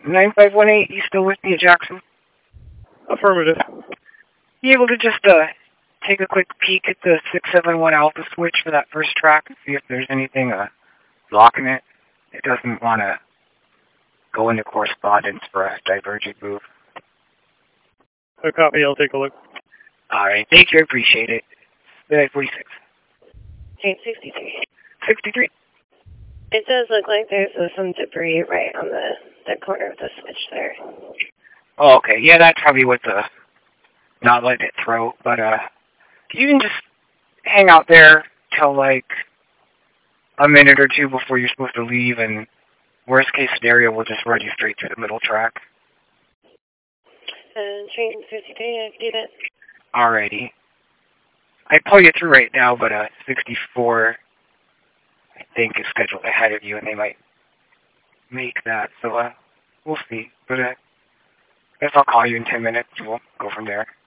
9518, you still with me, Jackson? Affirmative. You able to just take a quick peek at the 671 alpha switch for that first track and see if there's anything blocking it? It doesn't want to go into correspondence for a divergent move. A copy, I'll take a look. Alright, thank you, I appreciate it. 46. 863. 63. It does look like there's some debris right on the corner of the switch there. Oh, okay. Yeah, that's probably what the not letting it throw. But you can just hang out there till like a minute or two before you're supposed to leave, and worst case scenario, we'll just run you straight to the middle track. Train 53, I can do that. Alrighty. I'd pull you through right now, but 64, I think, is scheduled ahead of you, and they might make that. So we'll see. But I guess I'll call you in 10 minutes, and we'll go from there.